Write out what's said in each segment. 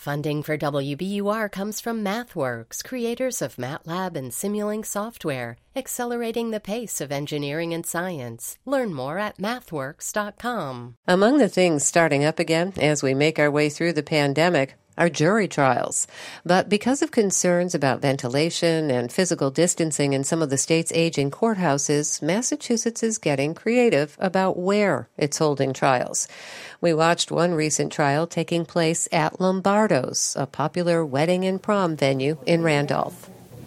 Funding for WBUR comes from MathWorks, creators of MATLAB and Simulink software, accelerating the pace of engineering and science. Learn more at mathworks.com. Among the things starting up again as we make our way through the pandemic are jury trials. But because of concerns about ventilation and physical distancing in some of the state's aging courthouses, Massachusetts is getting creative about where it's holding trials. We watched one recent trial taking place at Lombardo's, a popular wedding and prom venue in Randolph.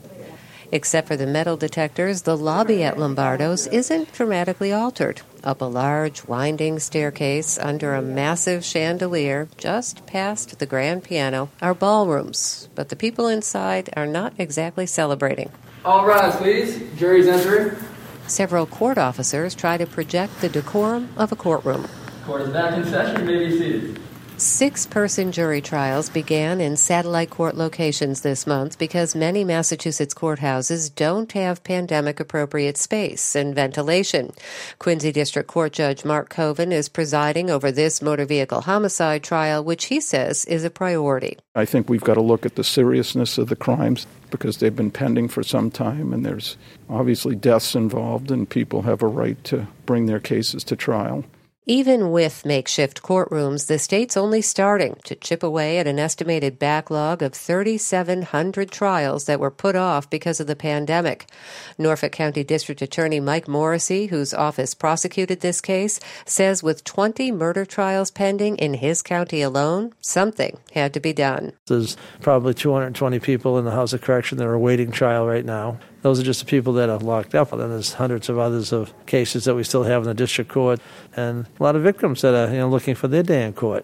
Except for the metal detectors, the lobby at Lombardo's isn't dramatically altered. Up a large, winding staircase under a massive chandelier just past the grand piano are ballrooms, but the people inside are not exactly celebrating. All rise, please. Jury's entering. Several court officers try to project the decorum of a courtroom. Court is back in session. You may be seated. 6-person jury trials began in satellite court locations this month because many Massachusetts courthouses don't have pandemic-appropriate space and ventilation. Quincy District Court Judge Mark Coven is presiding over this motor vehicle homicide trial, which he says is a priority. I think we've got to look at the seriousness of the crimes because they've been pending for some time, and there's obviously deaths involved, and people have a right to bring their cases to trial. Even with makeshift courtrooms, the state's only starting to chip away at an estimated backlog of 3,700 trials that were put off because of the pandemic. Norfolk County District Attorney Mike Morrissey, whose office prosecuted this case, says with 20 murder trials pending in his county alone, something had to be done. There's probably 220 people in the House of Correction that are awaiting trial right now. Those are just the people that are locked up. And then there's hundreds of others of cases that we still have in the district court, and a lot of victims that are looking for their day in court.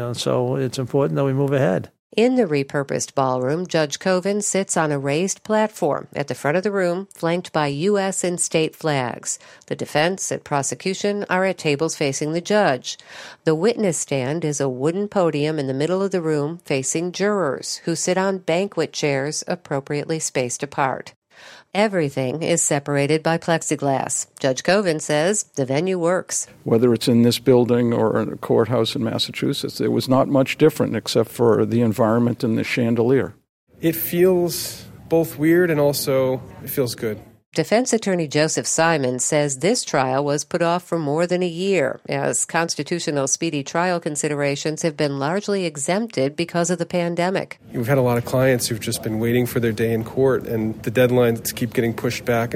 So it's important that we move ahead. In the repurposed ballroom, Judge Coven sits on a raised platform at the front of the room, flanked by U.S. and state flags. The defense and prosecution are at tables facing the judge. The witness stand is a wooden podium in the middle of the room facing jurors, who sit on banquet chairs appropriately spaced apart. Everything is separated by plexiglass. Judge Coven says the venue works. Whether it's in this building or in a courthouse in Massachusetts, it was not much different except for the environment and the chandelier. It feels both weird and also it feels good. Defense attorney Joseph Simon says this trial was put off for more than a year, as constitutional speedy trial considerations have been largely exempted because of the pandemic. We've had a lot of clients who've just been waiting for their day in court, and the deadlines keep getting pushed back,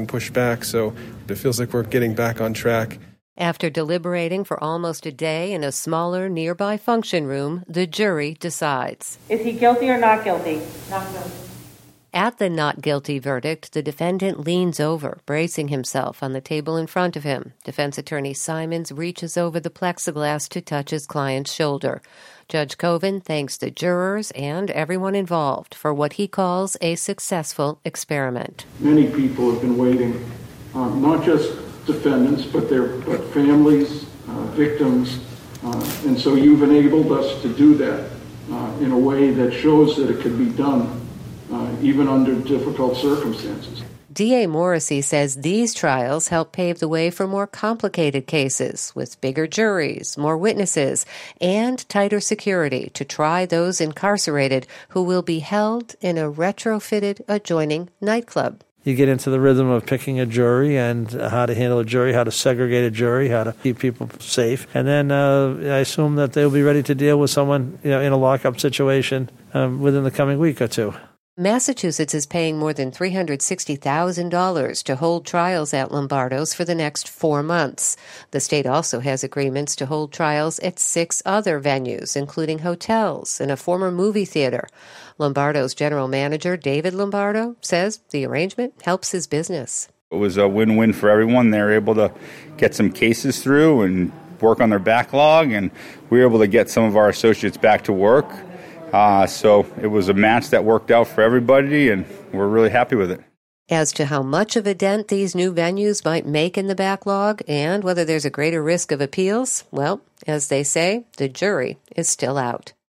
so it feels like we're getting back on track. After deliberating for almost a day in a smaller nearby function room, the jury decides. Is he guilty or not guilty? Not guilty. At the not guilty verdict, the defendant leans over, bracing himself on the table in front of him. Defense attorney Simons reaches over the plexiglass to touch his client's shoulder. Judge Coven thanks the jurors and everyone involved for what he calls a successful experiment. Many people have been waiting, not just defendants, but families, victims, and so you've enabled us to do that in a way that shows that it can be done. Even under difficult circumstances. D.A. Morrissey says these trials help pave the way for more complicated cases with bigger juries, more witnesses, and tighter security to try those incarcerated who will be held in a retrofitted adjoining nightclub. You get into the rhythm of picking a jury and how to handle a jury, how to segregate a jury, how to keep people safe. And then I assume that they'll be ready to deal with someone in a lockup situation within the coming week or two. Massachusetts is paying more than $360,000 to hold trials at Lombardo's for the next 4 months. The state also has agreements to hold trials at 6 other venues, including hotels and a former movie theater. Lombardo's general manager, David Lombardo, says the arrangement helps his business. It was a win-win for everyone. They were able to get some cases through and work on their backlog, and we were able to get some of our associates back to work. So it was a match that worked out for everybody, and we're really happy with it. As to how much of a dent these new venues might make in the backlog and whether there's a greater risk of appeals, well, as they say, the jury is still out.